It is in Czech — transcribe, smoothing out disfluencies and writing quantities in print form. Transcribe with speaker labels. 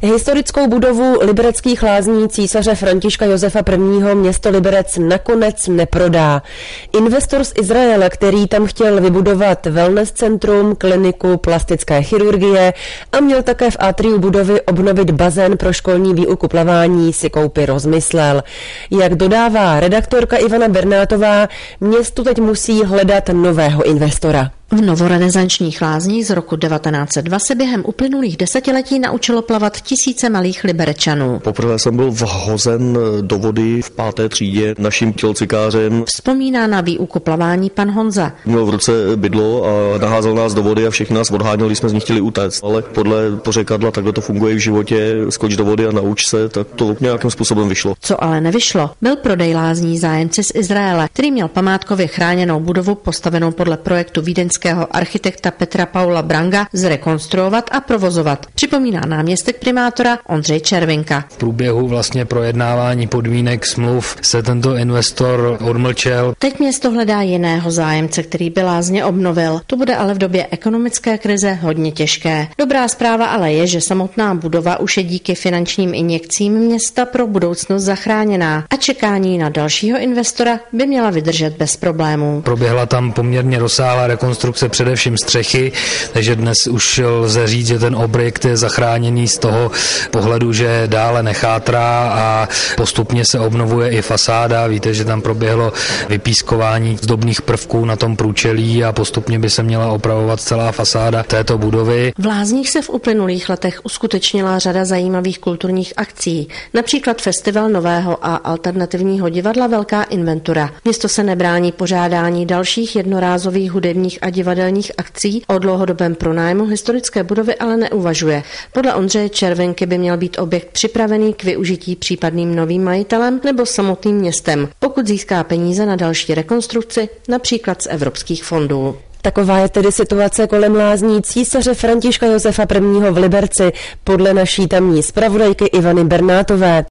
Speaker 1: Historickou budovu libereckých lázní císaře Františka Josefa I. město Liberec nakonec neprodá. Investor z Izraele, který tam chtěl vybudovat wellness centrum, kliniku plastické chirurgie a měl také v atriu budovy obnovit bazén pro školní výuku plavání, si koupy rozmyslel. Jak dodává redaktorka Ivana Bernátová, město teď musí hledat nového investora.
Speaker 2: V novorenesančních lázních z roku 1902 se během uplynulých desetiletí naučilo plavat tisíce malých Liberečanů.
Speaker 3: Poprvé jsem byl vhozen do vody v 5. třídě naším tělocikářem.
Speaker 2: Vzpomíná na výuku plavání pan Honza.
Speaker 3: Měl v ruce bydlo a naházel nás do vody a všichni nás odháněli, když jsme z nich chtěli utéct. Ale podle pořekadla takhle to funguje v životě, skoč do vody a nauč se, tak to nějakým způsobem vyšlo.
Speaker 2: Co ale nevyšlo, byl prodej lázní zájemci z Izraele, který měl památkově chráněnou budovu postavenou podle projektu vídeňského architekta Petra Paula Branga zrekonstruovat a provozovat, připomíná náměstek primátora Ondřej Červinka.
Speaker 4: V průběhu vlastně projednávání podmínek smluv se tento investor odmlčel.
Speaker 2: Teď město hledá jiného zájemce, který by lázně obnovil. To bude ale v době ekonomické krize hodně těžké. Dobrá zpráva ale je, že samotná budova už je díky finančním injekcím města pro budoucnost zachráněná a čekání na dalšího investora by měla vydržet bez problémů.
Speaker 4: Proběhla tam poměrně rozsáhlá rekonstrukce především střechy, takže dnes už lze říct, že ten objekt je zachráněný z toho pohledu, že dále nechátrá a postupně se obnovuje i fasáda. Víte, že tam proběhlo vypískování zdobných prvků na tom průčelí a postupně by se měla opravovat celá fasáda této budovy.
Speaker 2: V lázních se v uplynulých letech uskutečnila řada zajímavých kulturních akcí, například festival nového a alternativního divadla Velká inventura. Město se nebrání pořádání dalších jednorázových hudebních a divadelních akcí, o dlouhodobém pronájmu historické budovy ale neuvažuje. Podle Ondřeje Červenky by měl být objekt připravený k využití případným novým majitelem nebo samotným městem, pokud získá peníze na další rekonstrukci, například z evropských fondů.
Speaker 1: Taková je tedy situace kolem lázní císaře Františka Josefa I. v Liberci podle naší tamní zpravodajky Ivany Bernátové.